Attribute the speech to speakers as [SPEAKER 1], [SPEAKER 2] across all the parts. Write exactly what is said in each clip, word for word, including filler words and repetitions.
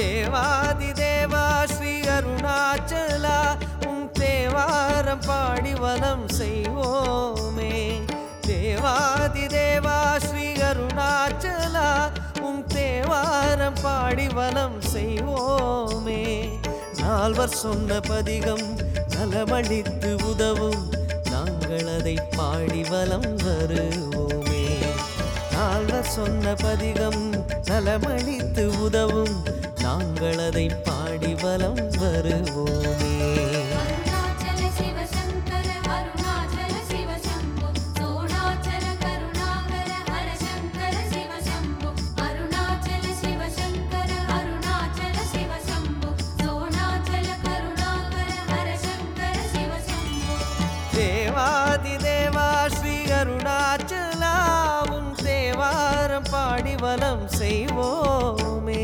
[SPEAKER 1] தேவாதி தேவா ஸ்ரீ அருணாச்சலா உன் தேவாரம் பாடி வலம் செய்வோமே. தேவாதி தேவா ஸ்ரீ அருணாச்சலா உன் தேவாரம் பாடி வலம் செய்வோமே. நால்வர் சொன்ன பதிகம் நலமளித்து உதவும் நாங்கள் அதை பாடி வலம் வருவோமே. நால்வர் சொன்ன பதிகம் நலமளித்து உதவும் நாங்கள் அதை பாடி வலம் வருவோமே. தேவாதி தேவா ஸ்ரீ அருணாச்சலா உன் தேவாரம் பாடி வலம் செய்வோமே.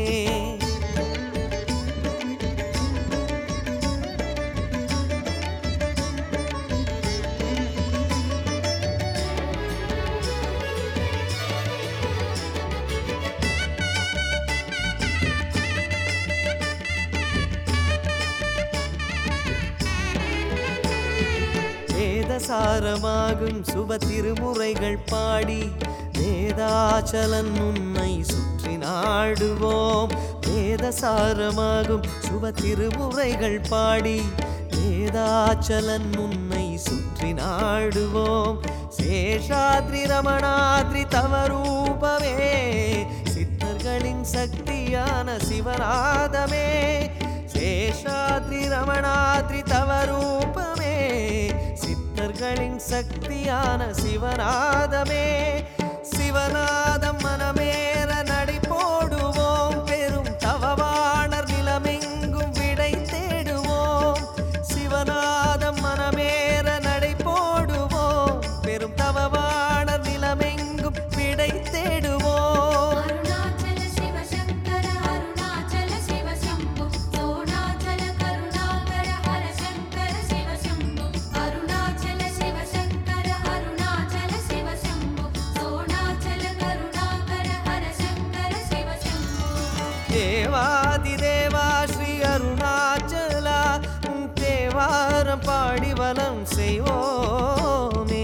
[SPEAKER 1] வேதசாரமாகும் சுப திருமுறைகள் பாடி வேதாச்சலன் உன்னை சுற்றி நாடுவோம். வேதசாரமாகும் சுப திருமுறைகள் பாடி வேதாச்சலன் உன்னை சுற்றி நாடுவோம். சேஷாத்ரி ரமணாத்ரி தவரூபமே சித்தர்களின் சக்தியான சிவநாதமே. சேஷாத்ரி ரமணாத்ரி தவரூபமே சித்தர்களின் சக்தியான சிவநாதமே. சிவநாதம் மனமேற நடை போடுவோம் பெரும் தவவாணர் நிலமெங்கும் விடை தேடுவோம். சிவநாதம் மனமேற நடை போடுவோம் பெரும் தவவாணர் நிலமெங்கும் விடை தேடுவோம். தேவாதி தேவா ஸ்ரீ அருணாச்சலா உன் தேவாரம் பாடி வலம் செய்வோமே.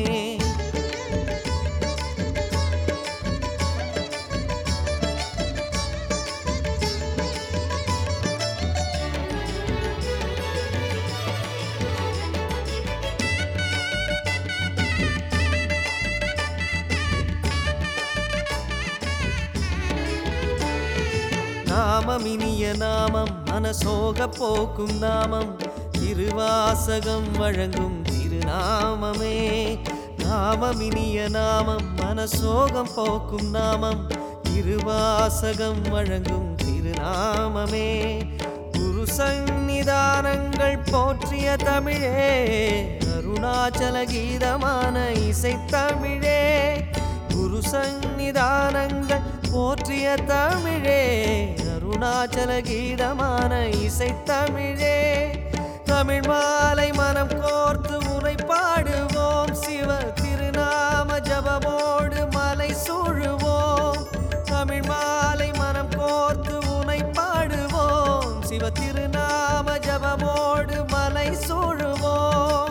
[SPEAKER 1] நாமம் இனிய நாமம் மனசோக போக்கும் நாமம் திருவாசகம் வழங்கும் திருநாமமே. நாமம் இனிய நாமம் மனசோகம் போக்கும் நாமம் திருவாசகம் வழங்கும் திருநாமமே. குரு சந்நிதானங்கள் போற்றிய தமிழே அருணாச்சல கீதமான இசை தமிழே. குரு சந்நிதானங்கள் போற்றிய தமிழே அருணாச்சல கீதமான இசை தமிழே. தமிழ் மாலை மனம் கோர்த்து உரை பாடுவோம் சிவ திருநாம ஜபமோடு மலை சூழுவோம். தமிழ் மாலை மனம் கோர்த்து உனை பாடுவோம் சிவ திருநாம ஜபமோடு மலை சூழுவோம்.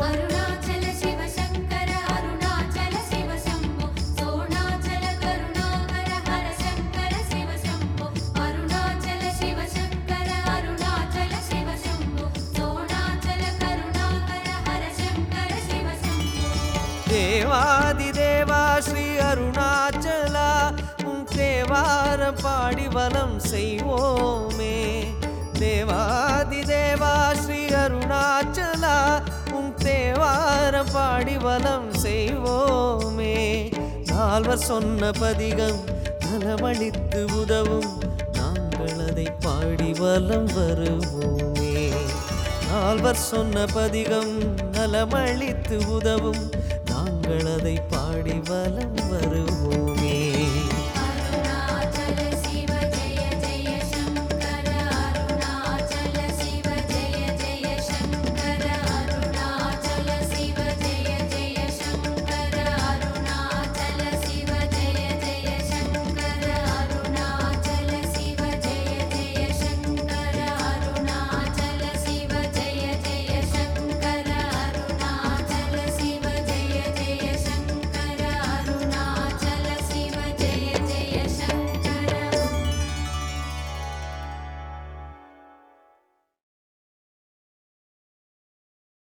[SPEAKER 1] தேவாதி தேவா ஸ்ரீ அருணாச்சலா உன் தேவாரம் பாடி வலம் செய்வோமே. தேவாதி தேவா ஸ்ரீ அருணாச்சலா உன் தேவாரம் பாடி வலம் செய்வோமே. நால்வர் சொன்ன பதிகம் நலமளித்து உதவும் நாங்கள் அதை பாடி வலம் வருவோமே. நால்வர் சொன்ன பதிகம் நலமளித்து உதவும் நாங்கள் அதை பாடி வலம் வருவோமே.